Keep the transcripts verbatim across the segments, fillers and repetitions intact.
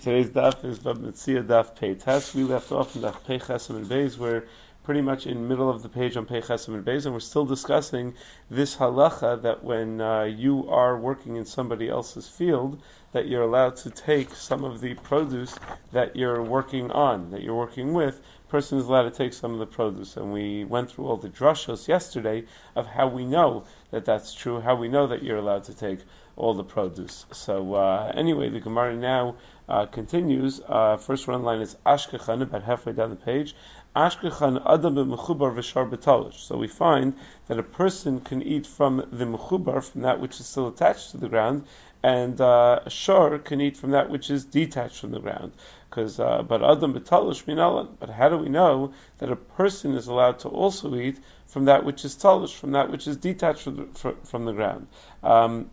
Today's daf is Bab Metzia daf Pei Tes. We left off in daf Pei Chesem and Beis. We're pretty much in the middle of the page on Pei Chesem and Beis, and we're still discussing this halacha that when uh, you are working in somebody else's field, that you're allowed to take some of the produce that you're working on, that you're working with. Person is allowed to take some of the produce, and we went through all the drushos yesterday of how we know that that's true, how we know that you're allowed to take all the produce. So uh, anyway, the Gemara now uh, continues. Uh, first one line is Ashkechan, about halfway down the page. Ashkechan adam b'mechubar v'shar b'talish. So we find that a person can eat from the mechubar, from that which is still attached to the ground, and uh, a shar can eat from that which is detached from the ground. Because, uh, but adam b'talish minalan. But how do we know that a person is allowed to also eat from that which is talish, from that which is detached from the, from, from the ground? Um,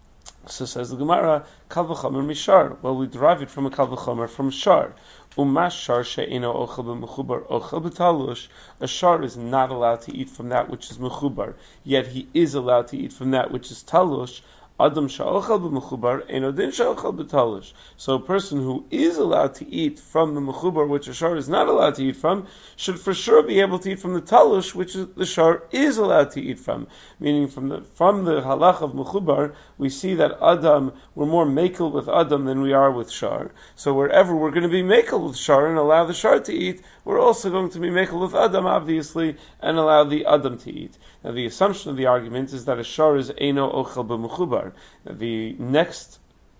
So says the Gemara, kal v'chomer mishar. Well, we derive it from a kal v'chomer from shar. Umash shar she'eno ochel b'mechubar ochel b'talush. A shar is not allowed to eat from that which is mechubar, yet he is allowed to eat from that which is talush. Adam sha'ochel b'mechubar eno din sha'ochel b'talush. So a person who is allowed to eat from the mechubar, which a shar is not allowed to eat from, should for sure be able to eat from the talush, which is, the shar is allowed to eat from. Meaning from the from the halach of mechubar, we see that Adam, we're more makel with Adam than we are with shar. So wherever we're going to be makel with shar and allow the shar to eat, we're also going to be makel with Adam, obviously, and allow the Adam to eat. Now the assumption of the argument is that a shar is eino ochel b'mechubar. The next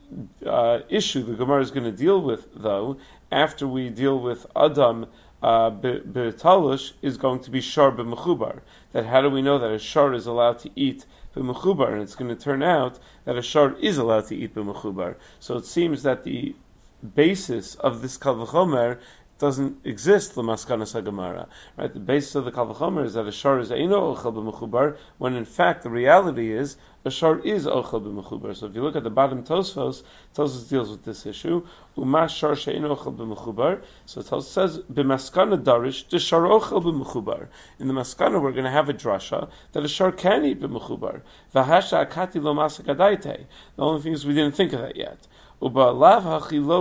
uh, issue the Gemara is going to deal with, though, after we deal with Adam uh, b'talush, is going to be shar b'mechubar. That how do we know that a shar is allowed to eat b'mechubar? And it's going to turn out that a shar is allowed to eat b'mechubar. So it seems that the basis of this kal v'chomer doesn't exist, l'maskanas haGemara. Right? The basis of the kal v'chomer is that a shar is eino ochel b'mechubar, when in fact the reality is a shar is ochel b'mechubar. So if you look at the bottom Tosfos, Tosfos deals with this issue. Umash shar she'eino ochel b'mechubar. So Tosfos says b'maskana darish de shar ochel b'mechubar. In the maskana we're going to have a drasha that a shar can eat b'mechubar. V'hasha akati lo masak adaite. The only thing is we didn't think of that yet. But anyway,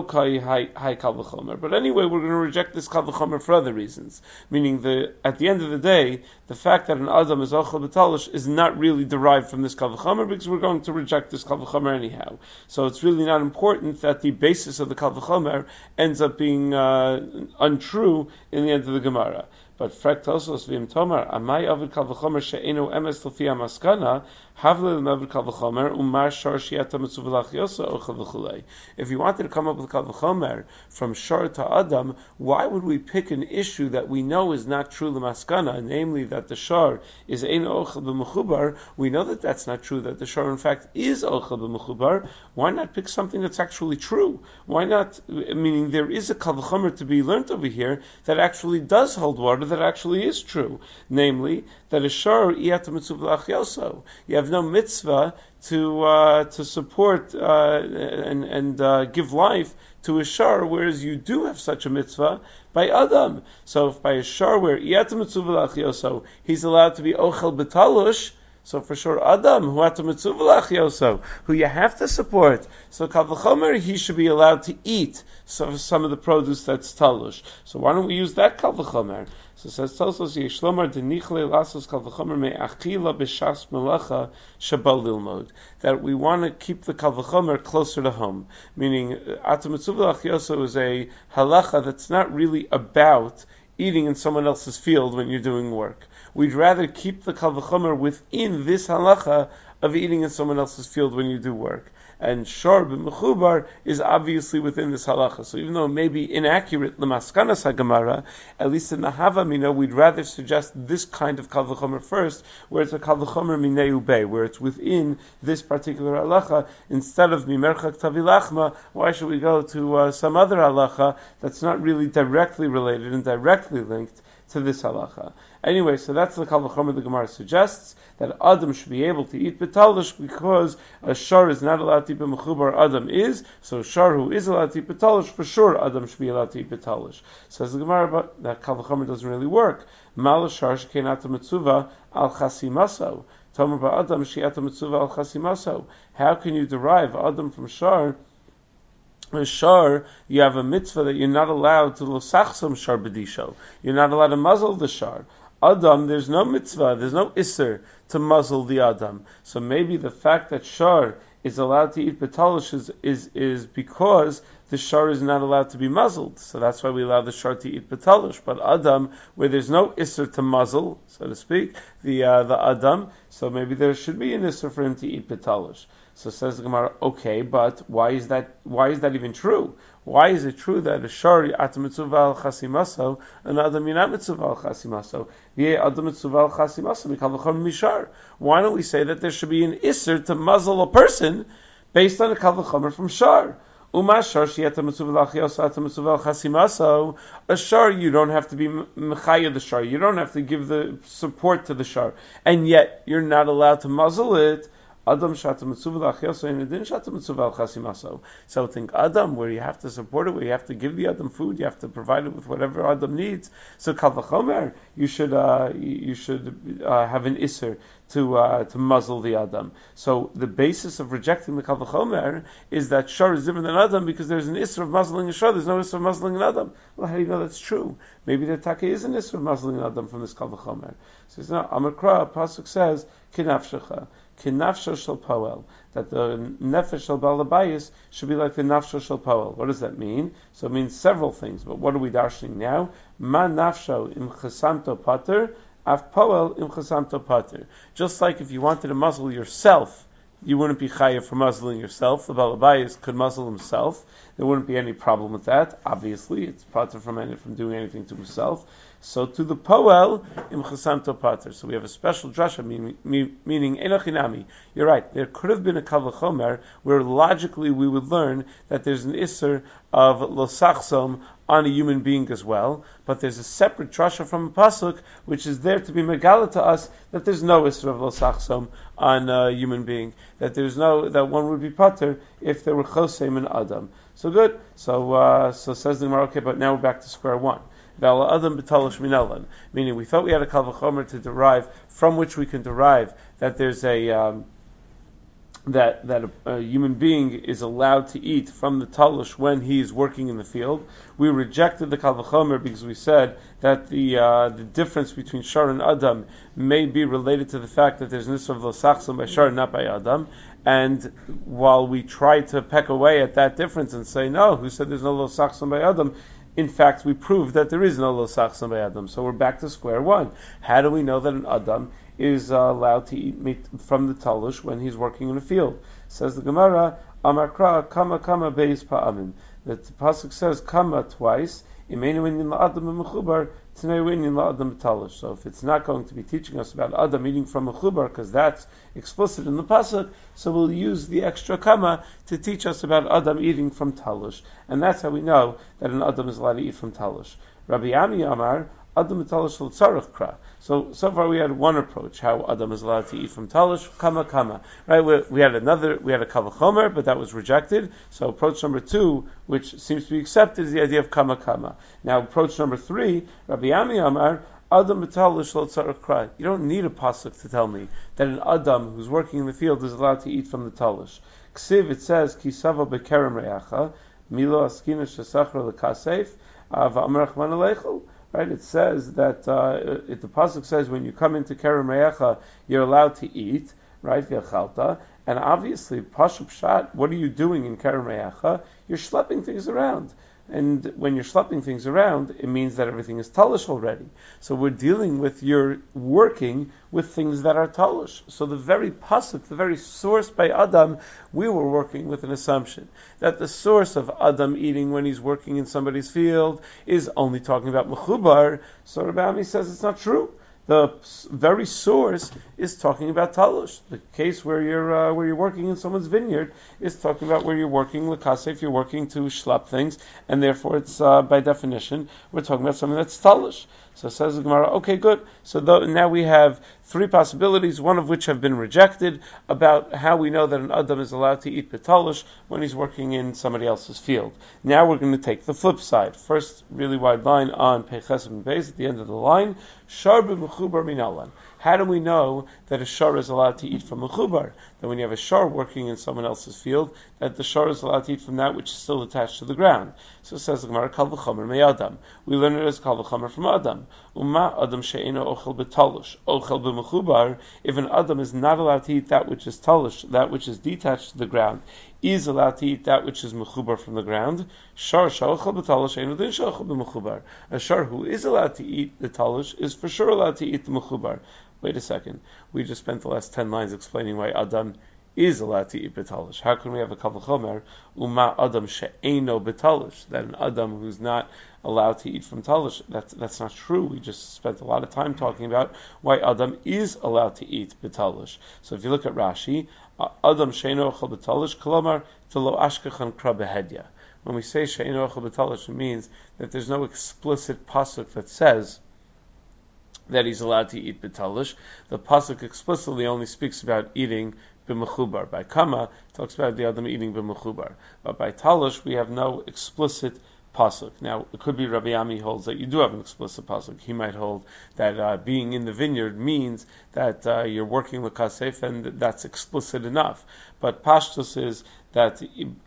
we're going to reject this kal v'chomer for other reasons. Meaning, the at the end of the day, the fact that an adam is ochel b'talish is not really derived from this kal v'chomer, because we're going to reject this kal v'chomer anyhow. So it's really not important that the basis of the kal v'chomer ends up being uh, untrue in the end of the Gemara. But frekt tosos v'im tomar amay avid kal v'chomer she'enu emes l'fi hamaskana havle l'mavid kal v'chomer umar shar shiata mitzuv yosa ochel v'chulei. If you wanted to come up with kal v'chomer from shar to adam, why would we pick an issue that we know is not true l'maskana, namely that the shar is ein ochel b'mechubar? We know that that's not true, that the shar in fact is ochel b'mechubar. Why not pick something that's actually true? Why not, meaning there is a kal v'chomer to be learnt over here that actually does hold water, that actually is true, namely that a shar iyata mitzuv l'achyoso. You have no mitzvah to uh, to support uh, and and uh, give life to a shar, whereas you do have such a mitzvah by Adam. So if by a shar where iyata mitzuv l'achyoso he's allowed to be ochel b'talush, so for sure Adam who ata mitzuv l'achyoso, who you have to support, so kal v'chomer he should be allowed to eat some some of the produce that's talush. So why don't we use that kal v'chomer? So it says Tosos Yeshlomar denichle lasos kal v'chomer me'achila b'shas melacha shabal lilmod, that we want to keep the kal v'chomer closer to home. Meaning, ata mitzuv l'achyoso is a halacha that's not really about eating in someone else's field when you're doing work. We'd rather keep the kal v'chomer within this halacha of eating in someone else's field when you do work. And shar b'mechubar is obviously within this halacha. So even though it may be inaccurate l'maskanas haGemara, at least in the Havamina, we'd rather suggest this kind of kal v'chomer first, where it's a kal v'chomer minei ubei, where it's within this particular halacha, instead of mimerchak tavilachma. Why should we go to uh, some other halacha that's not really directly related and directly linked to this halacha? Anyway, so that's the kal v'chomer the Gemara suggests, that Adam should be able to eat b'talish because a shar is not allowed to eat b'mechubar, Adam is. So shar who is allowed to eat b'talish, for sure Adam should be allowed to eat b'talish. Says the Gemara, but that kal v'chomer doesn't really work. Mal shar shekenata mitzuva al chasimaso. Tomer ba'adam she'ata mitzuva al chasimaso. How can you derive Adam from shar A shar, you have a mitzvah that you're not allowed to losachsam shar b'disho. You're not allowed to muzzle the shar. Adam, there's no mitzvah, there's no isser to muzzle the Adam. So maybe the fact that shar is allowed to eat betalish is, is, is because the shar is not allowed to be muzzled. So that's why we allow the shar to eat betalish. But Adam, where there's no isser to muzzle, so to speak, the uh, the Adam, so maybe there should be an isser for him to eat betalish. So says the Gemara, okay, but why is that? Why is that even true? Why is it true that a shari atam mitzuval chasimaso and adam yinat mitzuval chasimaso? V'ye adam mitzuval chasimaso mikal v'chol mishar. Why don't we say that there should be an isser to muzzle a person based on a kal v'chomer from shar? Umashar she'atam mitzuval achiyos atam mitzuval chasimaso. A shar you don't have to be mechaya the shar. You don't have to give the support to the shar, and yet you're not allowed to muzzle it. Adam shatam mitzuval achiyos and din shatam mitzuval chasimaso. So think Adam, where you have to support it, where you have to give the Adam food, you have to provide it with whatever Adam needs. So kal v'chomer, you should uh, you should uh, have an isser to uh, to muzzle the Adam. So the basis of rejecting the kal v'chomer is that shar is different than Adam because there's an isser of muzzling a shar. There's no isser of muzzling an Adam. Well, how do you know that's true? Maybe the taka is an isser of muzzling an Adam from this kal v'chomer. So it's not Amakra. Pasuk says kinafshecha. Kinafsho shel poel, that the nefesh shel baal habayis should be like the nafsho shel poel. What does that mean? So it means several things, but what are we darshaning now? Ma nafsho im chesamto pater, af poel im chesamto pater. Just like if you wanted to muzzle yourself, you wouldn't be chayav for muzzling yourself. The baal habayis could muzzle himself. There wouldn't be any problem with that. Obviously, it's pater from any, from doing anything to himself. So to the poel im chesamto pater. So we have a special drasha meaning meaning enochinami. You're right. There could have been a kal v'chomer where logically we would learn that there's an isser of losachsom on a human being as well. But there's a separate drasha from a pasuk which is there to be megala to us that there's no isser of losachsom on a human being. That there's no that one would be pater if there were chosem and adam. So good. So uh, so says the Gemara. Okay, but now we're back to square one. Meaning, we thought we had a kal v'chomer to derive from which we can derive that there's a um, that that a, a human being is allowed to eat from the talush when he is working in the field. We rejected the kal v'chomer because we said that the uh, the difference between shar and adam may be related to the fact that there's nisra of losachsom by shar, not by adam. And while we try to peck away at that difference and say no, who said there's no losachsom by adam? In fact, we proved that there is no losachsom by Adam. So we're back to square one. How do we know that an Adam is uh, allowed to eat meat from the talush when he's working in a field? Says the Gemara, Amakra kama kama beis pa'amin. That the pasuk says kama twice. Imenu inyan la'adam mechubar, t'nei inyan la'adam talush. So if it's not going to be teaching us about Adam eating from a chubar, because that's explicit in the pasuk, so we'll use the extra kama to teach us about Adam eating from talush. And that's how we know that an Adam is allowed to eat from talush. Rabbi Ami Amar, Adam talush l'tzarech kra. So, so far we had one approach, how Adam is allowed to eat from talush, kama kama. Right, we, we had another, we had a kal v'chomer, but that was rejected. So approach number two, which seems to be accepted, is the idea of kama kama. Now approach number three, Rabbi Ami Amar, Adam talush l'tzarech kra. You don't need a pasuk to tell me that an Adam who's working in the field is allowed to eat from the talush. Ksiv, it says, kisava bekerem reacha, milo askina shesachra l'kasef, v'amarach man aleichel. Right, it says that uh, it, the pasuk says when you come into Kerem Reacha, you're allowed to eat, right? V'achalta, and obviously, pashup shat. What are you doing in Kerem Reacha? You're schlepping things around, and when you're schlepping things around, it means that everything is talish already. So we're dealing with you're working with things that are talish. So the very pasuk, the very source by Adam, we were working with an assumption that the source of Adam eating when he's working in somebody's field is only talking about mechubar. So Rabbi Ami says it's not true. The very source is talking about talush. The case where you're uh, where you're working in someone's vineyard is talking about where you're working l'kasef, you're working to schlep things, and therefore it's uh, by definition we're talking about something that's talush. So says the Gemara, okay, good. So th- now we have three possibilities, one of which have been rejected, about how we know that an Adam is allowed to eat betalush when he's working in somebody else's field. Now we're going to take the flip side. First, really wide line on Peiches and Beis at the end of the line. Shar b'mechubar mechubar minalan. How do we know that a shar is allowed to eat from a chubar? That when you have a shar working in someone else's field, that the shar is allowed to eat from that which is still attached to the ground. So it says the Gemara, kal v'chomer me'adam. We learn it as kal v'chomer from Adam. Uma adam she'ena ochel b'talush, ochel b'mechubar. If an adam is not allowed to eat that which is talush, that which is detached to the ground, is allowed to eat that which is mechubar from the ground, shar sha'ochel b'talush einu din sha'ochel b'mechubar. A shar who is allowed to eat the talush is for sure allowed to eat the mechubar. Wait a second. We just spent the last ten lines explaining why Adam is allowed to eat betalish. How can we have a kal v'chomer uma Adam she'eino betalish, that an Adam who's not allowed to eat from talish? That's that's not true. We just spent a lot of time talking about why Adam is allowed to eat betalish. So if you look at Rashi, Adam she'eino ochel betalish kolomar v'lo ashkechan kra behedya. When we say she'eino ochel betalish, it means that there's no explicit pasuk that says that he's allowed to eat betalish. The pasuk explicitly only speaks about eating b'mechubar. By kama, it talks about the adam eating b'mechubar. But by talish, we have no explicit pasuk. Now, it could be Rabbi Ami holds that you do have an explicit pasuk. He might hold that uh, being in the vineyard means that uh, you're working with kasef, and that's explicit enough. But pashtus is that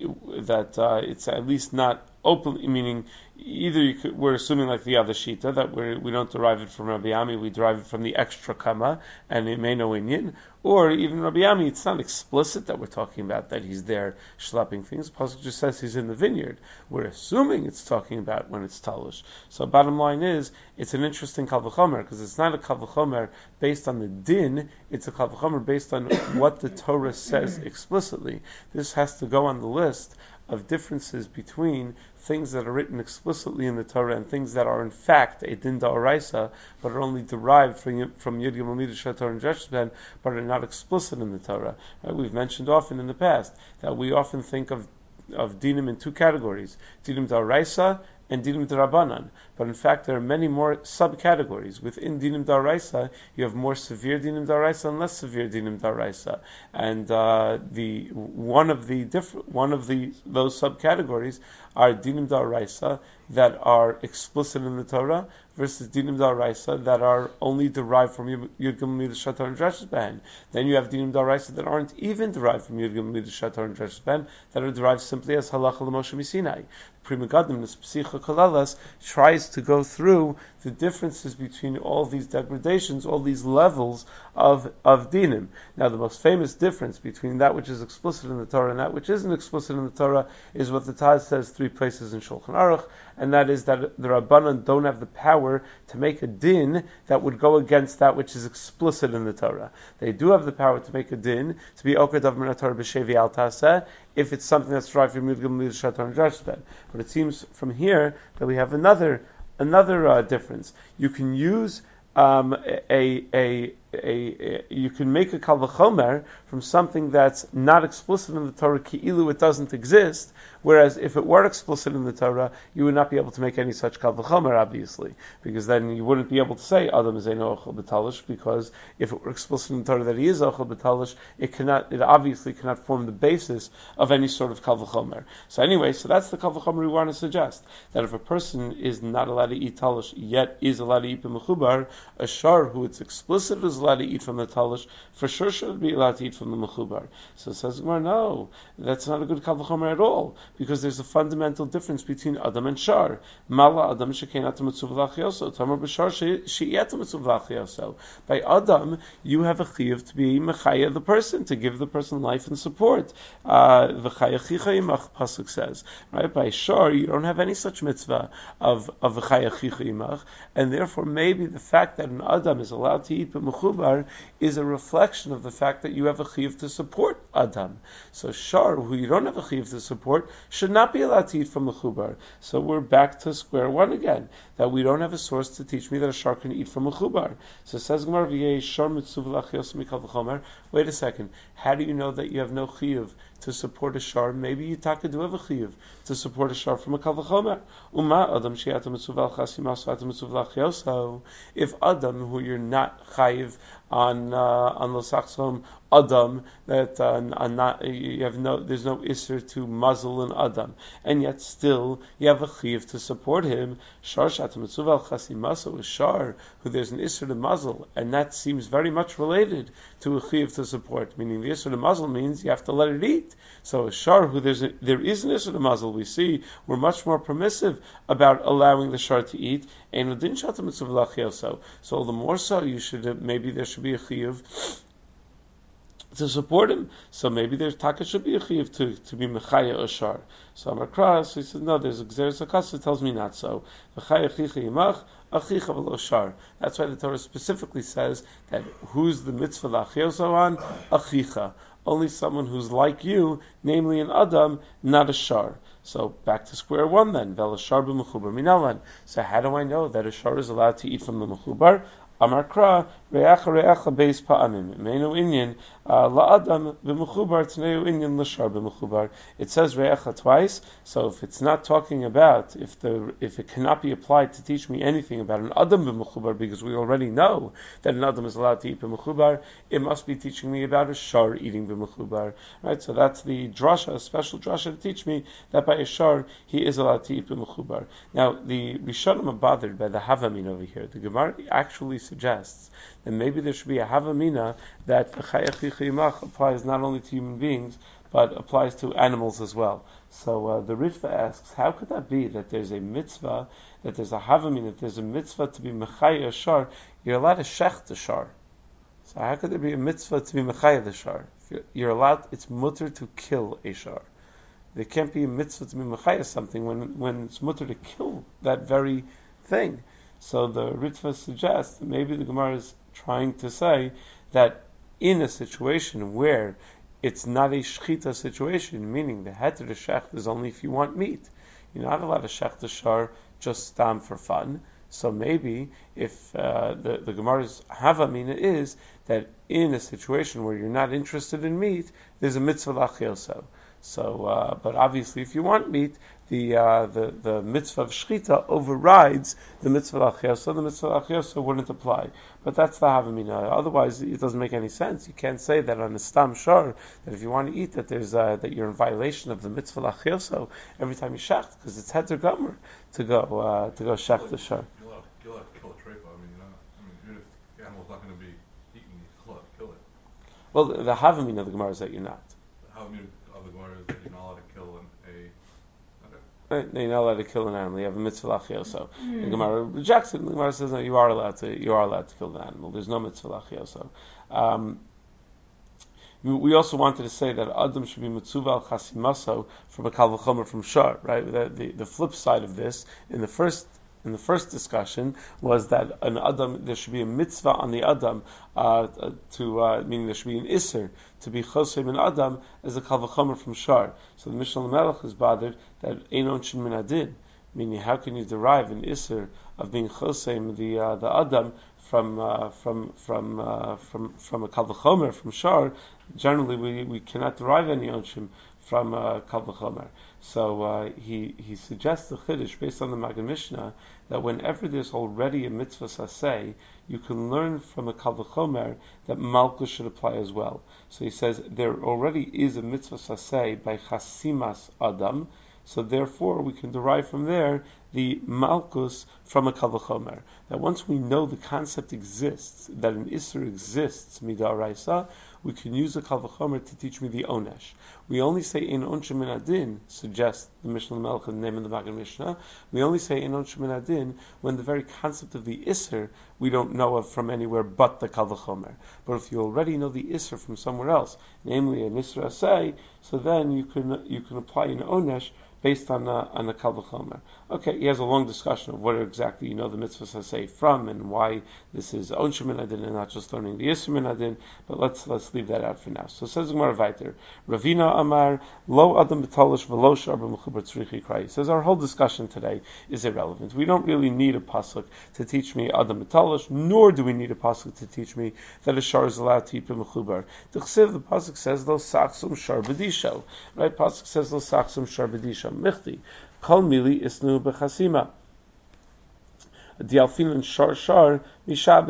that uh, it's at least not open, meaning either you could, we're assuming like the other shita that we we don't derive it from Rabbi Ami, we derive it from the extra kama and it may no inyan, or even Rabbi Ami, it's not explicit that we're talking about that he's there schlepping things. Pasuk just says he's in the vineyard. We're assuming it's talking about when it's talush. So bottom line is, it's an interesting kal v'chomer because it's not a kal v'chomer based on the din, it's a kal v'chomer based on what the Torah says explicitly. This has to go on the list of differences between things that are written explicitly in the Torah and things that are in fact a din da'oraisa, but are only derived from from Yud Gimel Midas Shator and Dresh Ben, but are not explicit in the Torah. Right? We've mentioned often in the past that we often think of of dinim in two categories: dinim da'oraisa and dinim d'Rabbanan. But in fact, there are many more subcategories. Within dinim d'Oraisa, you have more severe dinim d'Oraisa and less severe dinim d'Oraisa. And uh, the one of the different one of the those subcategories are dinim d'Oraisa that are explicit in the Torah versus dinim d'Oraisa that are only derived from Yud Gimel Midas Shator and Dresh Ben. Then you have dinim d'Oraisa that aren't even derived from Yud Gimel Midas Shator and Dresh Ben, that are derived simply as halacha l'Moshe Misinai. Pri Megadim, the Psicha Kalalas, tries to go through the differences between all these degradations, all these levels of, of dinim. Now, the most famous difference between that which is explicit in the Torah and that which isn't explicit in the Torah is what the Taz says three places in Shulchan Aruch, and that is that the Rabbanan don't have the power to make a din that would go against that which is explicit in the Torah. They do have the power to make a din, to be Okadav Min HaTorah B'Shevi Al Taseh, if it's something that's derived from Yud Gimel Midas Shator and Dresh Ben. But it seems from here that we have another another uh, difference. You can use um, a, a, a, a you can make a kal v'chomer from something that's not explicit in the Torah, ki'ilu it doesn't exist. Whereas if it were explicit in the Torah, you would not be able to make any such kal v'chomer, obviously, because then you wouldn't be able to say Adam is ein ochel b'talish, because if it were explicit in the Torah that he is ochel b'talish, it cannot, it obviously cannot form the basis of any sort of kal v'chomer. So anyway, so that's the kal v'chomer we want to suggest, that if a person is not allowed to eat talish, yet is allowed to eat b'mechubar, a shar who it's explicit is allowed to eat from the talish, for sure should be allowed to eat from the mechubar. So it says, well, no, that's not a good kal v'chomer at all, because there's a fundamental difference between Adam and Shar. Mala Adam shekein atam mitzuv l'achyoso, tamar b'shar she'ietam mitzuv l'achyoso. By Adam, you have a chiyuv to be mechaya the person, to give the person life and support. V'chaya chicha imach, pasuk says. Right? By Shar, you don't have any such mitzvah of of v'chaya chicha imach, and therefore maybe the fact that an Adam is allowed to eat b'mechubar is a reflection of the fact that you have a chiyuv to support Adam. So Shar, who you don't have a chiyuv to support, should not be allowed to eat from the chubar. So we're back to square one again, that we don't have a source to teach me that a shar can eat from a chubar. So it says Gemara, V'yei shar mitzuv l'achiyos mikal v'chomer. Wait a second, how do you know that you have no chiyuv to support a shar? Maybe you taka do have a chiyuv to support a shar from a kal v'chomer. Uma adam she'atam mitzuv l'chasim aso atam mitzuv l'achiyos. If Adam, who you're not chayiv on uh, on Lo Sachsom Adam, that uh, not, you have no, there's no isser to muzzle an Adam, and yet still you have a chiyuv to support him. Shar shatam mitzuval chasimaso is shar, who there's an isser to muzzle, and that seems very much related to a chiyuv to support. Meaning the isser to muzzle means you have to let it eat. So a shar, who there's a, there is an isser to muzzle, we see we're much more permissive about allowing the shar to eat. And udin shatam mitzuval achioso. So the more so, you should maybe there should be a chiyuv to support him. So maybe there's taka should be a chiyuv to, to be mechaya or shar. So Amar Kras, he says, no, there's a gzeres hakasa tells me not so. V'chaya chicha yimach, achicha v'lo shar. That's why the Torah specifically says that who's the mitzvah la'achioso on? Achicha. Only someone who's like you, namely an Adam, not a shar. So back to square one then. V'la shar b'mechubar minalan. So how do I know that a shar is allowed to eat from the mechubar? Amar Kra, re'acha re'acha beis pa'amim. Meinu inyan la'adam b'mechubar t'neu inyan l'shar b'mechubar. It says re'acha twice, so if it's not talking about, if the if it cannot be applied to teach me anything about an adam b'mechubar, because we already know that an adam is allowed to eat b'mechubar, it must be teaching me about a shar eating b'mechubar. Right? So that's the drasha, a special drasha to teach me that by a shar he is allowed to eat b'mechubar. Now the Rishonim are bothered by the havamin over here. The Gemara actually suggests that maybe there should be a havamina that the chaya chicha yimach applies not only to human beings but applies to animals as well. So uh, the Ritva asks, how could that be that there's a mitzvah, that there's a havamina, that there's a mitzvah to be mechaya shar? You're allowed to shech the shar. So how could there be a mitzvah to be mechaya the shar? You're, you're allowed, it's mutter to kill a shar. There can't be a mitzvah to be mechaya something when when it's mutter to kill that very thing. So the Ritva suggests that maybe the Gemara is trying to say that in a situation where it's not a shchita situation, meaning the heter to shecht is only if you want meat. You're not allowed to shecht the shar just stam for fun. So maybe if uh, the, the Gemara's havamina is that in a situation where you're not interested in meat, there's a mitzvah lachioso. So, uh, but obviously, if you want meat, the uh, the the mitzvah of shchita overrides the mitzvah lachioso. The mitzvah lachioso wouldn't apply. But that's the havamina. Otherwise, it doesn't make any sense. You can't say that on a stam shar that if you want to eat that there's uh, that you're in violation of the mitzvah lachioso every time you shecht, because it's heter gomer to go uh, to go shecht the shar. You're allowed to kill it, kill a treifa. I mean, you're not, I mean, even if the animal's not going to be eaten, you're allowed to kill it. Well, the, the havamina of the Gemara is that you're not. The havamina of the Gemara is that you're not allowed to kill an, a. Right? You're not allowed to kill an animal. You have a mitzvah lachioso. Mm. The Gemara rejects it. The Gemara says no, you are allowed to. You are allowed to kill the animal. There's no mitzvah lachioso. Um, we also wanted to say that Adam should be mitzuval chasimaso from a kal v'chomer from shar. Right? The, the, the flip side of this in the first. In the first discussion was that an Adam, there should be a mitzvah on the Adam, uh, to, uh, meaning there should be an Isser, to be Chosem in Adam as a Kal V'chomer from Shar. So the Mishnah Melech is bothered that Ein Onshin Min Adin, meaning how can you derive an Isser of being Chosem, the, uh, the Adam, from, uh, from, from, uh, from, from a Kal V'chomer, from Shar? Generally we, we cannot derive any Onshim from uh, Kal V'chomer. So uh, he he suggests the chiddush based on the Magen Mishnah that whenever there's already a mitzvah saseh, you can learn from a kal v'chomer that malchus should apply as well. So he says there already is a mitzvah saseh by chasimas adam, so therefore we can derive from there the malchus from a kal v'chomer. That once we know the concept exists, that an isser exists midaraisa, we can use a kal v'chomer to teach me the onesh. We only say in onshem min adin, suggests the Mishnah Melech, the name of the Magen Mishnah. We only say in onshem min adin when the very concept of the isser we don't know of from anywhere but the kal v'chomer. But if you already know the isser from somewhere else, namely an isser asay, so then you can you can apply an onesh based on uh, on the kal v'chomer. Okay, he has a long discussion of what exactly you know the mitzvah say from and why this is onshem min adin and not just learning the isser min adin. But let's let's leave that out for now. So says Gemara Vayter, Ravina Amar Lo Adam B'Talish V'Lo Shar B'Mechubar Tzrichi Krai. He says our whole discussion today is irrelevant. We don't really need a pasuk to teach me Adam B'Talish, nor do we need a pasuk to teach me that a shar is allowed to eat b'mechubar. The Chsiv, the pasuk says Lo Sachsum Shar B'Disho. Right? Pasuk says Lo Sachsum Shar B'Disho. Michti Kol Mili Isnu B'Chasima. Dialfin and Shar Shar Mishabes.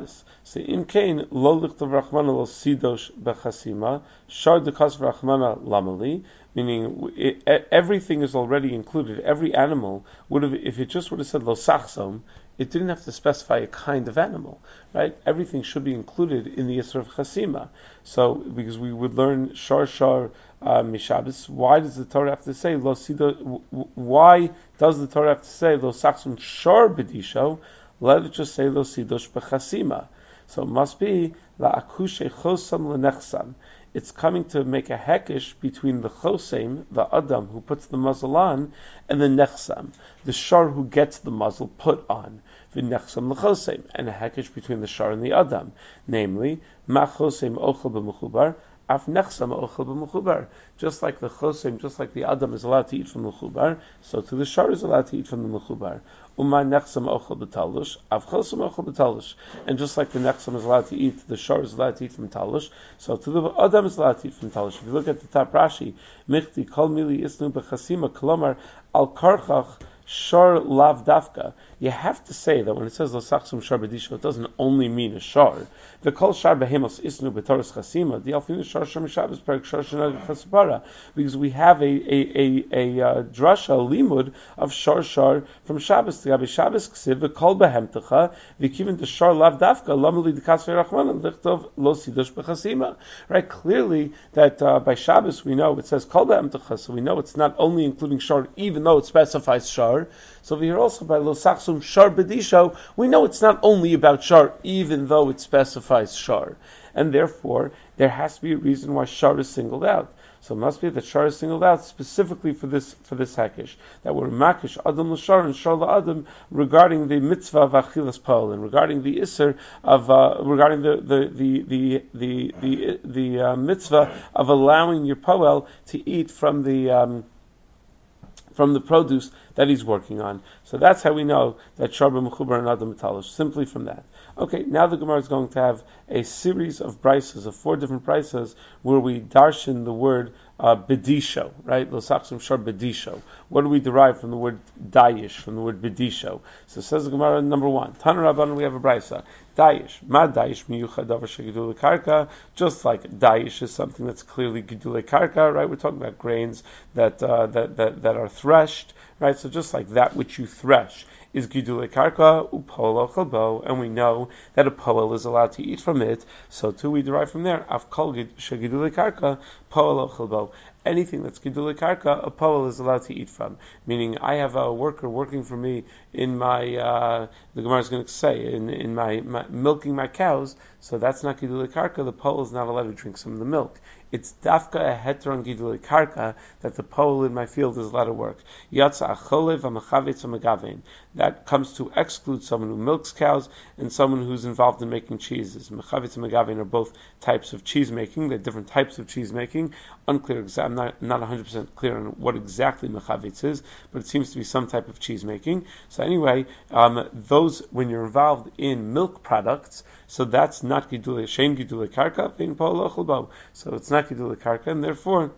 So in kain lo lichtav rachmana lo sidosh bechasima shar dekas rachmana lamali, meaning it, everything is already included. Every animal would have, if it just would have said lo sachsom, it didn't have to specify a kind of animal, right? Everything should be included in the Yisr of Chasima. So, because we would learn Shar Shar uh, Mishabis, why does the Torah have to say Lo Sido? Why does the Torah have to say Lo Sachsum Shar B'disho? Let it just say Lo Sidosh B'Chasima. So it must be La Akushe Chosam L'Nechsam. It's coming to make a hekesh between the chosem, the adam who puts the muzzle on, and the nechsam, the shar who gets the muzzle put on. The nechsam l'chosem, and a hekesh between the shar and the adam, namely ma chosem ochel b'mechubar, af nechsam ochel b'mechubar. Just like the chosem, just like the adam is allowed to eat from the mechubar, so to the shar is allowed to eat from the mechubar. Uma nechsam ochel b'talush, av chosem ochel b'talush. And just like the nechsam is allowed to eat, the shar is allowed to eat from talush, so to the adam is allowed to eat from talush. If you look at the top Rashi, michti kol mili isnu b'chasima kolomar al karchach shar lav dafka. You have to say that when it says lo sachsum shar b'disho, it doesn't only mean a shar. The kol shar behemos isnu b'toras chasima, the alfinu shar shar mishabes perik shar shenag chasapara, because we have a a a, a uh, drasha limud of shar shar from Shabbos to Gabi Shabbos ksiv v'kol behemtecha v'kivin the shar lav dafka lamali d'kasvei rachman lichtov lo sidosh b'chasima. Right, clearly that uh, by Shabbos we know it says kol behemtecha, so we know it's not only including shar, even though it specifies shar. So over here also by lo sachsum shar b'disho, we know it's not only about shar, even though it specifies shar, and therefore there has to be a reason why shar is singled out. So it must be that shar is singled out specifically for this for this hakish, that we're makish adam l'shar and shar la'adam regarding the mitzvah of achilas pa'ol, and regarding the iser of uh, regarding the the the the the the, the uh, mitzvah of allowing your pa'ol to eat from the um, from the produce that he's working on. So that's how we know that shar b'mechubar and adam mitalish, simply from that. Okay, now the Gemara is going to have a series of brises, of four different brises, where we darshan the word uh, bedisho, right? Lo sachsum shar bedisho. What do we derive from the word dayish, from the word bedisho? So says the Gemara, number one, Tana Rabbanan, we have a brisa. Dayish, ma dayish miyuchad davar shegidule karka. Just like dayish is something that's clearly gidule karka, right? We're talking about grains that uh, that, that that are threshed, right? So just like that which you thresh is gidule karka upol ochel bo, and we know that a poel is allowed to eat from it. So too we derive from there af kol shegidule karka poel ochel bo. Anything that's gidule karka, a poel is allowed to eat from. Meaning, I have a worker working for me in my, uh, the Gemara is going to say, in in my, my milking my cows. So that's not gidule karka. The poel is not allowed to drink some of the milk. It's dafka a heter on gidule karka that the poel in my field is allowed to work. Yatsa acholev amachavetz amagavein. That comes to exclude someone who milks cows and someone who's involved in making cheeses. Mechavetz and megavein are both types of cheese making. They're different types of cheese making. Unclear. I'm not not one hundred percent clear on what exactly mechavetz is, but it seems to be some type of cheese making. So anyway, um, those when you're involved in milk products, so that's not gidule shein gidule karka vein poel ochel bo. So it's not gidule karka, and therefore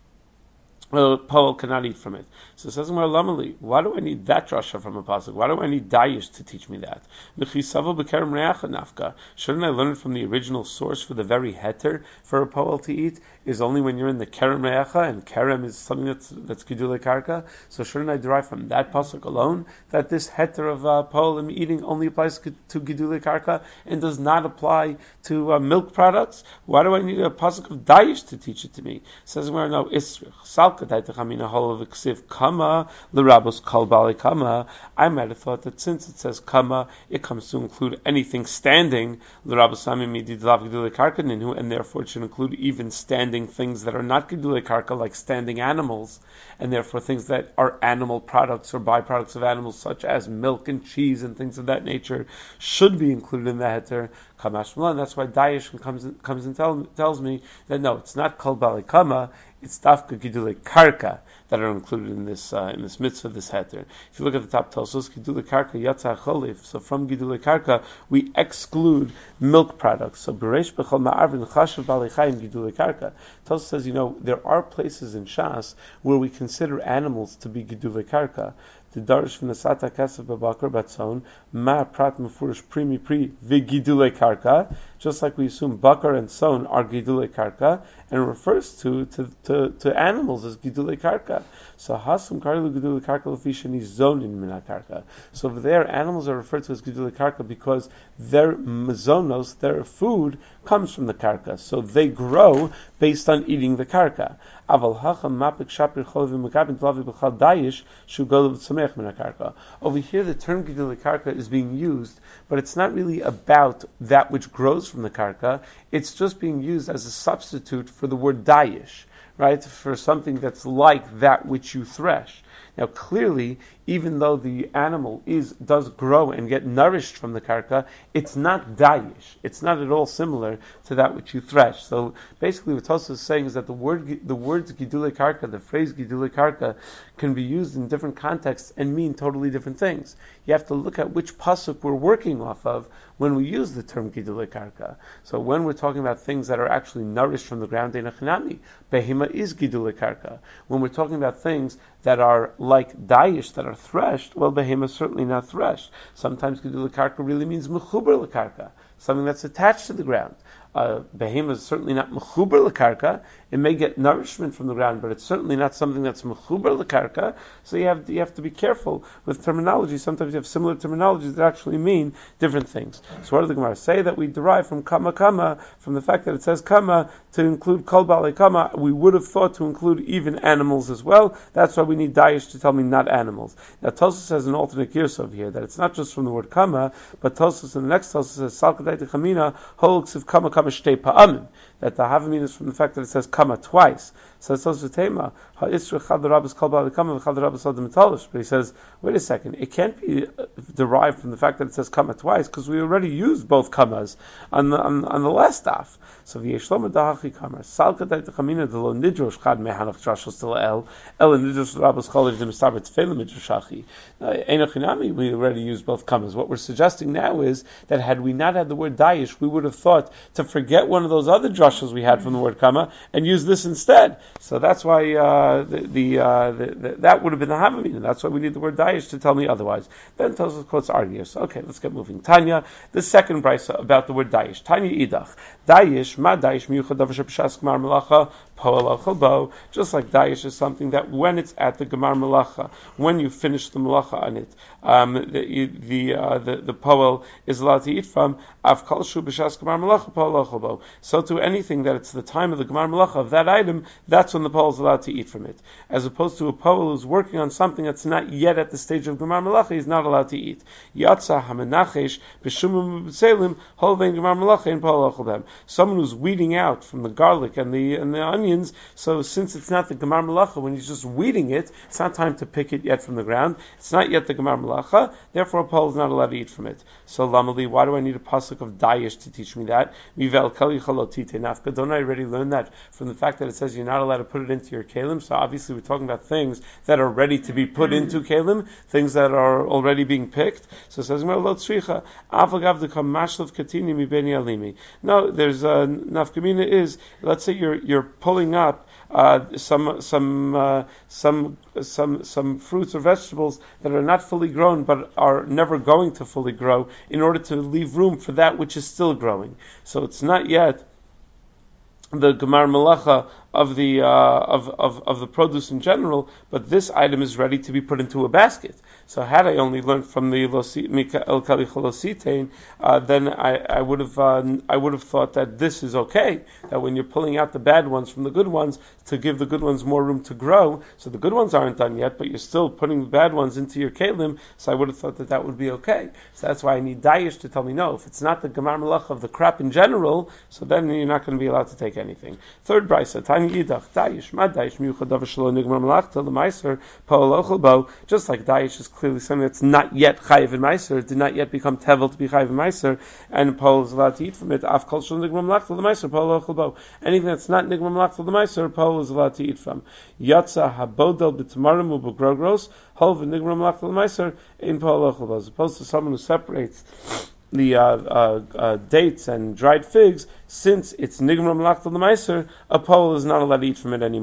well, Paul cannot eat from it. So it says, Lamali, why do I need that drasha from a pasuk? Why do I need dayish to teach me that? Shouldn't I learn it from the original source for the very heter for a Paul to eat? Is only when you're in the kerem reacha, and kerem is something that's that's gidule karka. So shouldn't I derive from that pasuk alone that this heter of uh, Paul I'm eating only applies to gidule karka and does not apply to uh, milk products? Why do I need a pasuk of dayish to teach it to me? It says where no isrich salka. I might have thought that since it says kama, it comes to include anything standing, and therefore it should include even standing things that are not gidule karka, like standing animals, and therefore things that are animal products or byproducts of animals, such as milk and cheese and things of that nature, should be included in the heter. And that's why Dayish comes in, comes and tell, tells me that no, it's not kol bali kama, it's dafka gidule karka that are included in this uh, in this mitzvah, this heter. If you look at the top Tosos, gidule karka yatsa cholif. So from gidule karka we exclude milk products. So bereish bechol ma'arvin chashav bali chayim gidule karka. Tosos says, you know, there are places in Shas where we consider animals to be gidule karka. the darish from the sata kesef babakar batzon ma prat mefurish primi pri vigidule karka, just like we assume bakar and son are gidule karka, and it refers to to, to, to animals as gidule karka. So hasum karilu gidule karka lefishani zonin min karka. So over there, animals are referred to as gidule karka because their mazonos, their food, comes from the karka. So they grow based on eating the karka. Over here, the term gidule karka is being used, but it's not really about that which grows from the karka. It's just being used as a substitute for the word dayish, right? For something that's like that which you thresh. Now, clearly, even though the animal is does grow and get nourished from the karka, it's not dayish. It's not at all similar to that which you thresh. So, basically, what Tosfos is saying is that the word the words gidule karka, the phrase gidule karka, can be used in different contexts and mean totally different things. You have to look at which pasuk we're working off of when we use the term gidule karka. So, when we're talking about things that are actually nourished from the ground, einachinami, behema is gidule karka. When we're talking about things that are like dayish, that are threshed, well, behema is certainly not threshed. Sometimes gidule karka really means mechuber lekarka, something that's attached to the ground. Uh, behema is certainly not mechuber lekarka. It may get nourishment from the ground, but it's certainly not something that's mechuber lekarka. So you have you have to be careful with terminology. Sometimes you have similar terminologies that actually mean different things. So what does the Gemara say? That we derive from kama kama, from the fact that it says kama to include kol baalei kama. We would have thought to include even animals as well. That's why we need dayish to tell me not animals. Now Tosfos says an alternate gears over here that it's not just from the word kama, but Tosfos in the next Tosfos says salkadai techamina holks of kama kama shtei pa'amim. That the havamina is from the fact that it says kama twice. So it says v'tema ha'isra chad l'rabbis kol baalei kama v'chad l'rabbis adam mitalish. But he says, wait a second, it can't be derived from the fact that it says kama twice because we already used both kamas on the on, on the last daf. So v'yeshlom dahachi kama salka dai techamina de lo nidrosh chad mehanach drashos to el el nidrosh rabbis kol de mistaber tefela midrashachi. Einachinami, we already used both kamas. What we're suggesting now is that had we not had the word dayish, we would have thought to forget one of those other drashos we had from the word kama and use this instead. So that's why uh, the, the, uh, the, the that would have been the havamina. That's why we need the word dayish to tell me otherwise. Then Tosfos quotes argues. Okay, let's get moving. Tanya, the second brisa about the word dayish. Tanya idach. Dayish, ma dayish miyuchad davar sheb'shas gemar melacha poel achal bo. Just like dayish is something that when it's at the gemar melacha, when you finish the melacha on it, um, the the, uh, the the poel is allowed to eat from. Av kol shu b'shas gemar melacha poel achal bo. So to anything that it's the time of the gemar melacha of that item, that's when the poel is allowed to eat from it. As opposed to a poel who's working on something that's not yet at the stage of gemar melacha, he's not allowed to eat. Yatsa hamenachesh b'shumim b'tselim hol vein gemar melacha in poel achal bem. Someone who's weeding out from the garlic and the and the onions, so since it's not the gemar melacha, when he's just weeding it, it's not time to pick it yet from the ground. It's not yet the gemar melacha, therefore a poel is not allowed to eat from it. So lamali, why do I need a pasuk of dayish to teach me that? Mivel kali chalotite nafka. Don't I already learn that from the fact that it says you're not allowed to put it into your kalim? So obviously we're talking about things that are ready to be put into kalim, things that are already being picked. So it says lo tzricha avagav dekam mashlav katini mi beni alimi. No, there's a nafkamina is, let's say you're you're pulling up uh, some some uh, some some some fruits or vegetables that are not fully grown but are never going to fully grow in order to leave room for that which is still growing. So it's not yet the gemar melacha of the uh, of, of of the produce in general, but this item is ready to be put into a basket. So had I only learned from the El Kali Chalositein, uh then I, I would have uh, I would have thought that this is okay. That when you're pulling out the bad ones from the good ones to give the good ones more room to grow, so the good ones aren't done yet, but you're still putting the bad ones into your kalim. So I would have thought that that would be okay. So that's why I need dayish to tell me no. If it's not the gemar melach of the crop in general, so then you're not going to be allowed to take anything. Third brisa, tani yidach dayish ma dayish miyuchad davar shelo nigmar melachta l'maiser poel ochel bo. Just like dayish is clearly something that's not yet chayiv in meiser, did not yet become tevel to be chayiv in meiser, and poel is allowed to eat from it. Af kol shelo nigmar melachta l'maiser poel ochel bo. Anything that's not nigmar melachta l'maiser, poel is allowed to eat from. Yatsa habodel b'tamarim u'b'grogros hol v'nigmar melachta l'maiser in poel ochel bo. As opposed to someone who separates the uh, uh, uh, dates and dried figs, since it's nigmar melachta l'maiser, a poel is not allowed to eat from it anymore.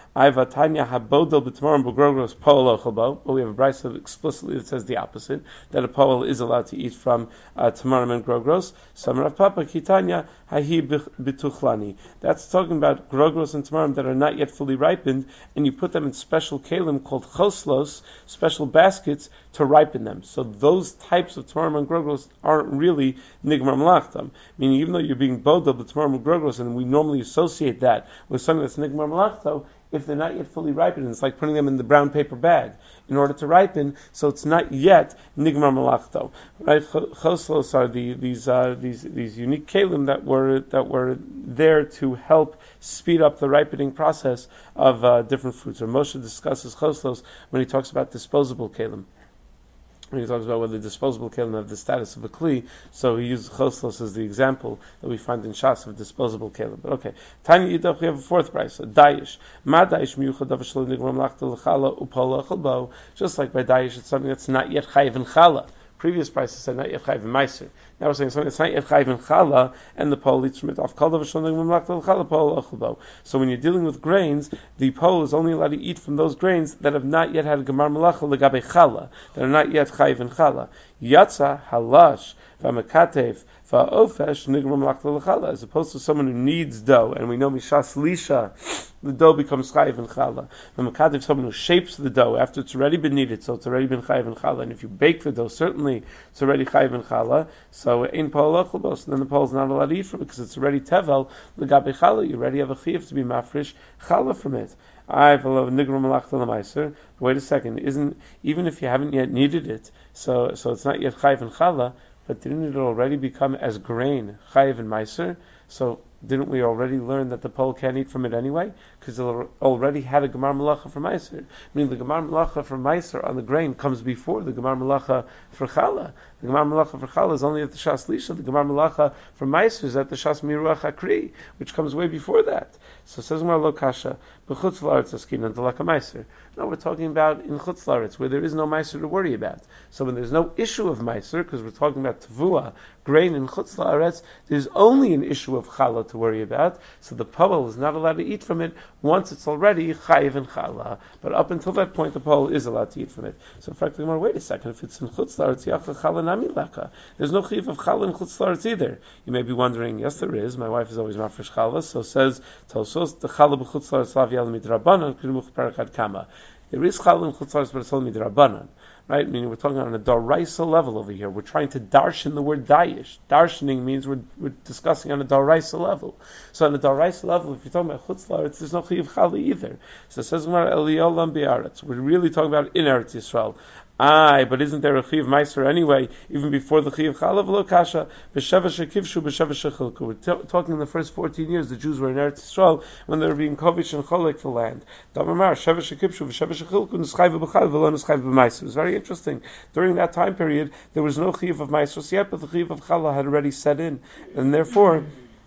Ivatanya habodel b'tamarim b'grogros poel ochel bo. But we have a brayso explicitly that says the opposite, that a poel is allowed to eat from uh, tamarim and grogros. Samar Papa kitanya hahi b'tuchlani. That's talking about grogros and tamarim that are not yet fully ripened, and you put them in special kelim called choslos, special baskets to ripen them. So those types of tamarim and grogros aren't really nigmar malachtam. Meaning, even though you're being bodel b'tamarim and grogros, and we normally associate that with something that's nigmar malachto, if they're not yet fully ripened, it's like putting them in the brown paper bag in order to ripen, so it's not yet nigmar malachto. Right? Choslos are the, these uh, these these unique kelim that were that were there to help speed up the ripening process of uh, different fruits. Or Moshe discusses choslos when he talks about disposable kelim. When he talks about whether disposable kelim have the status of a kli, so he uses choslos as the example that we find in Shas of disposable kelim. But okay, Tanya Yidach, we have a fourth price, so dayish. Ma dayish miyuchad avashlo nigmar malachta l'chala upola chalbo. Just like by dayish, it's something that's not yet chayiv in chala. Previous prices said not yet chayiv in meiser. Now we're saying something that's not yet chayiv in chala, and the pole eats from it off. Kol davashlo nigmar malachta l'chala pola chalbo. So when you're dealing with grains, the pole is only allowed to eat from those grains that have not yet had gemar malacha legabe chala, that are not yet chayiv in chala. Yatsa halash v'makatev v'ofesh nigmar malachta l'chala, as opposed to someone who needs dough, and we know mishas lisha, the dough becomes chayiv in chala. V'makatev, someone who shapes the dough after it's already been kneaded, so it's already been chayiv in chala. And if you bake the dough, certainly it's already chayiv in chala. So in pol ochlbos, then the pole is not allowed to eat from it because it's already tevel legabe chala. You already have a chiyuv to be mafresh chala from it. I've nigmar malachta l'meiser. Wait a second, isn't even if you haven't yet kneaded it, so so it's not yet chayiv in chala, but didn't it already become as grain chayiv in meiser? So didn't we already learn that the pole can't eat from it anyway? Because it already had a gemar malacha for meiser. I mean, the gemar malacha for meiser on the grain comes before the gemar malacha for chala. The gemar malacha for chala is only at the shas lisha. The gemar malacha for meiser is at the shas miruach akri, which comes way before that. So says Gemara lo kasha b'chutz la'aretz askinan delaka meiser. No, we're talking about in chutz la'aretz where there is no meiser to worry about. So when there's no issue of meiser, because we're talking about tavua, grain in chutz la'aretz, there's only an issue of chala to worry about. So the pole is not allowed to eat from it once it's already chayiv in chala. But up until that point, the pole is allowed to eat from it. So frankly, wait a second, if it's in chutz la'aretz, yacha chala nami laka. There's no chayiv of chala in chutz la'aretz either. You may be wondering, yes, there is. My wife is always mafresh chala, so says Tosos the chala b'chutz la'aretz lav yal midrabanan k'rimuch parakad kama. There is chala in chutz la'aretz, but it's only midrabanan. Right? Meaning we're talking on a daraisa level over here. We're trying to darshan the word dayish. Darshaning means we're, we're discussing on a daraisa level. So on a daraisa level, if you're talking about chutz la'aretz, there's no chiyuv chala either. So it says Eliyahu bi'aretz. We're really talking about in Eretz Yisrael. Aye, but isn't there a chiyuv meiser anyway, even before the chiyuv chalav lo kasha b'sheva shekivshu b'sheva shechilku? We're t- talking in the first fourteen years the Jews were in Eretz Yisrael when they were being kovish and cholek the land. Damamar sheva shekivshu b'sheva shechilku n'schayv b'chal v'lo n'schayv b'meiser. It was very interesting. During that time period, there was no chiyuv of meiser yet, but the chiyuv of chala had already set in, and therefore.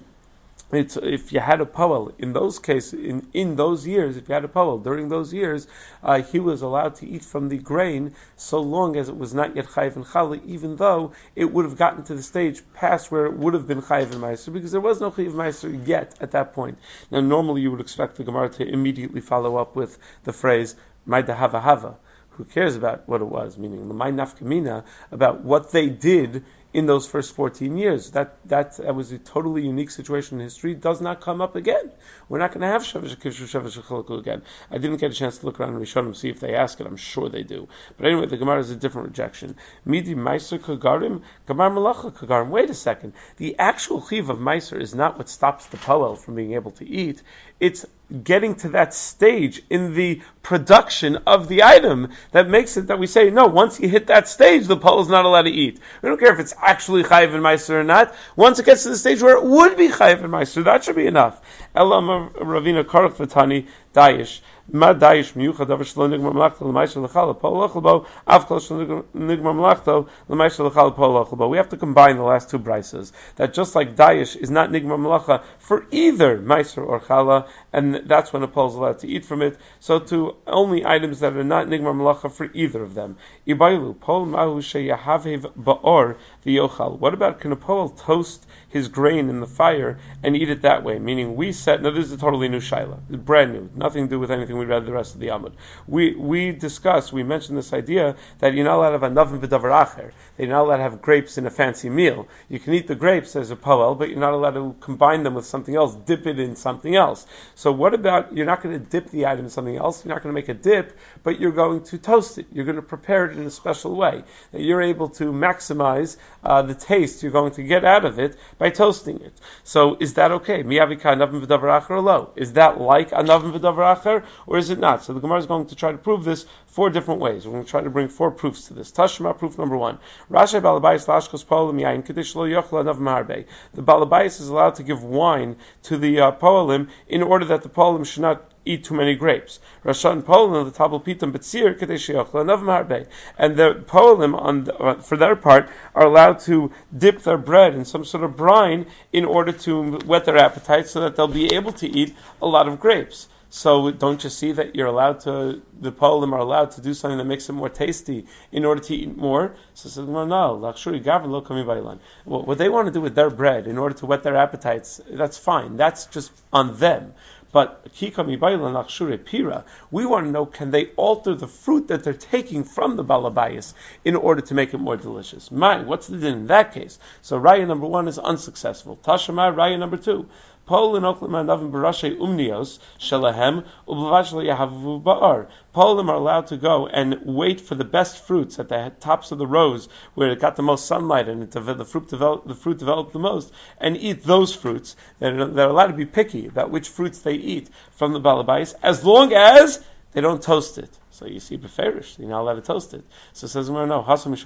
It's, if you had a poel in those cases, in, in those years, if you had a poel during those years, uh, he was allowed to eat from the grain so long as it was not yet chayiv and chala, even though it would have gotten to the stage past where it would have been chayiv and meiser, because there was no chayiv meiser yet at that point. Now, normally you would expect the Gemara to immediately follow up with the phrase "Mai hava hava." Who cares about what it was? Meaning the "Mai nafkamina" about what they did in those first fourteen years. That, that that was a totally unique situation in history. It does not come up again. We're not going to have Sheva Shekivshu, Sheva Shechilku again. I didn't get a chance to look around and Rishonim, see if they ask it. I'm sure they do. But anyway, the Gemara is a different rejection. Midi Meiser Kagarim, Gemar Malacha Kagarim. Wait a second. The actual chiv of Meiser is not what stops the poel from being able to eat. It's getting to that stage in the production of the item that makes it that we say, no, once you hit that stage, the poel is not allowed to eat. We don't care if it's actually chayiv and meiser or not. Once it gets to the stage where it would be chayiv and meiser, that should be enough. Elam Ravina Karach Vatani Dayish. Ma dayish miyuchad davar shelo nigmar malachto l'meiser l'chala pol ochel bo av kol shelo nigmar malachto l'meiser l'chala pol ochel bo. We have to combine the last two brises. That just like dayish is not nigmar malacha for either meiser or chala, and that's when a pole is allowed to eat from it. So to only items that are not nigmar malacha for either of them. Ibailu pol mahu sheyahavev ba'or v'yochal. What about can a pole toast his grain in the fire and eat it that way? Meaning we set. Now this is a totally new shaila, brand new, nothing to do with anything we we read the rest of the Amud. We we discussed, we mentioned this idea that you're not allowed to have anavim v'davar acher. You're not allowed to have grapes in a fancy meal. You can eat the grapes as a poel, but you're not allowed to combine them with something else, dip it in something else. So what about, you're not going to dip the item in something else, you're not going to make a dip, but you're going to toast it. You're going to prepare it in a special way, that you're able to maximize uh, the taste you're going to get out of it by toasting it. So is that okay? Miyavika anavim v'davar acher or lo? Is that like anavim v'davar acher, or is it not? So the Gemara is going to try to prove this four different ways. We're going to try to bring four proofs to this. Tashma, proof number one. Rashi Balabais lashkos poelim yain kedish lo yochel anav marbe. The Balabais is allowed to give wine to the uh, poelim in order that the poelim should not eat too many grapes. Rashan poelim the tabel pitam betzir kedish yochel anav marbe. And the poelim on the, uh, for their part are allowed to dip their bread in some sort of brine in order to whet their appetite so that they'll be able to eat a lot of grapes. So don't you see that you're allowed to, the poelim are allowed to do something that makes it more tasty in order to eat more? So says, no, no, lakshuri gavin lo kami bailan. Well, what they want to do with their bread in order to whet their appetites, that's fine. That's just on them. But kikami bailan lakshuri pira, we want to know, can they alter the fruit that they're taking from the balabayas in order to make it more delicious? My, what's the din in that case? So raya number one is unsuccessful. Tashama, raya number two. Polim are allowed to go and wait for the best fruits at the tops of the rows where it got the most sunlight and it, the fruit developed the fruit developed the most, and eat those fruits. They're, they're allowed to be picky about which fruits they eat from the balabais, as long as they don't toast it. So you see, beferish, you're not allowed to toast it. So it says, no, no,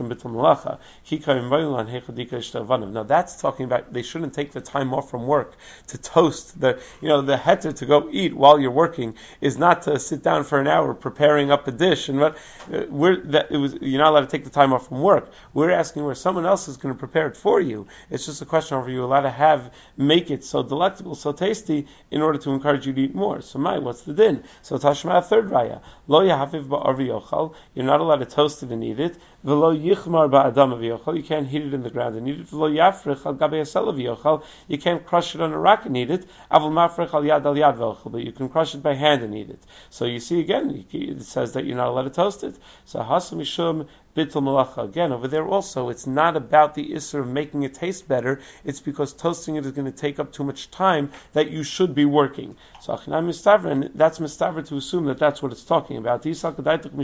now that's talking about they shouldn't take the time off from work to toast. The, you know, the heter to go eat while you're working is not to sit down for an hour preparing up a dish. And what, we're, that, it was, you're not allowed to take the time off from work. We're asking where someone else is going to prepare it for you. It's just a question of are you allowed to have, make it so delectable, so tasty, in order to encourage you to eat more. So my, what's the din? So Tashma, third raya. Lo yahaviv ba'arvi yochal. You're not allowed to toast it and eat it. V'lo yichmar ba'adam yochal. You can't heat it in the ground and eat it. V'lo yafrich al gabe yasel yochal. You can't crush it on a rock and eat it. Avol mafrich al yad al yad v'yochal. But you can crush it by hand and eat it. So you see again, it says that you're not allowed to toast it. So hasam mishum bittul malacha. Again, over there also, it's not about the issur of making it taste better. It's because toasting it is going to take up too much time that you should be working. So achinam mistavra, and that's mistavra to assume that that's what it's talking about. If it's talking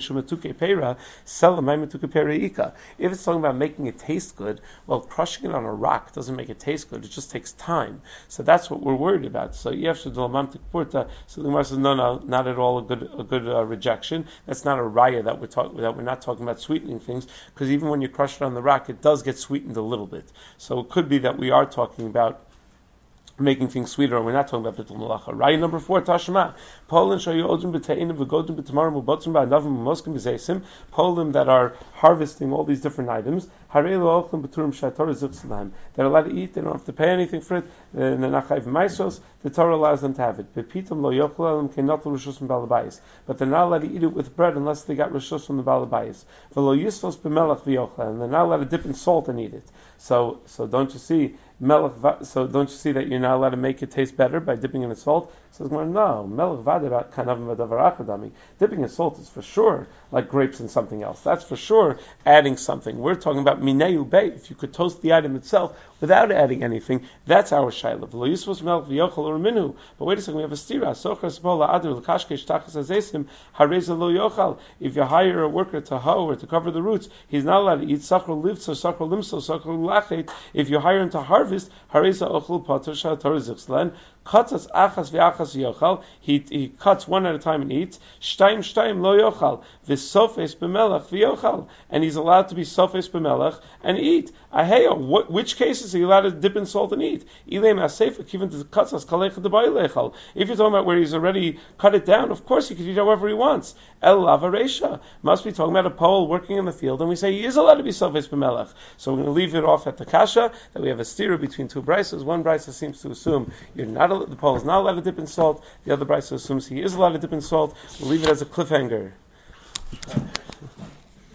about making it taste good, well, crushing it on a rock doesn't make it taste good. It just takes time. So that's what we're worried about. So so the Gemara says, no, no, not at all a good a good uh, rejection. That's not a raya that we're talking that we're not talking about sweetening things, because even when you crush it on the rock, it does get sweetened a little bit. So it could be that we are talking about making things sweeter, and we're not talking about bittul malacha. Raya number four, Tashma. Polim shayu odrim b'teinim v'godrim b'tamarim u'botzrim ba'anavim u'moskim b'zeisim. Polim that are harvesting all these different items. Harei lo ochlim b'turim sh'atorah zuchs lahem. They're allowed to eat. They don't have to pay anything for it. And they're not chayv maisos. The Torah allows them to have it. B'pitam lo yochel alam keinot rishus from balabayis. But they're not allowed to eat it with bread unless they got rishus from the balabayis. V'lo yisvos b'melach v'yochel. And they're not allowed to dip in salt and eat it. So, so don't you see? Melech, so don't you see that you're not allowed to make it taste better by dipping in the salt? So it's going, no, melech vadera kanav v'davar achadami. Dipping in salt is for sure like grapes in something else. That's for sure adding something. We're talking about mineu bei. If you could toast the item itself without adding anything, that's our shayla. V'lo yisvos melech v'yochel or minu. But wait a second, we have a stira. Socher spola adur l'kashkesh tachas hazesim hareza lo yochal. If you hire a worker to hoe or to cover the roots, he's not allowed to eat sachar livtso, sachar limso, sachar lachet. If you hire him to harvest, hareza ochel pater shator zixlan. Katzas achas v'achas yochal. He he cuts one at a time and eats. Shtaim shtaim lo yochal. V'sofes b'melech v'yochal. And he's allowed to be sofes b'melech and eat. Aheyo. What, which case is he allowed to dip in salt and eat? Ilem asefa kiven to katzas kalecha debayilechal. If you're talking about where he's already cut it down, of course he can eat however he wants. El lavaresha. Must be talking about a pole working in the field, and we say he is allowed to be sofes b'melech. So we're going to leave it off at the kasha that we have a stira between two brises. One brisa seems to assume you're not the pole is not allowed to dip in salt. The other brisa assumes he is allowed to dip in salt. We'll leave it as a cliffhanger.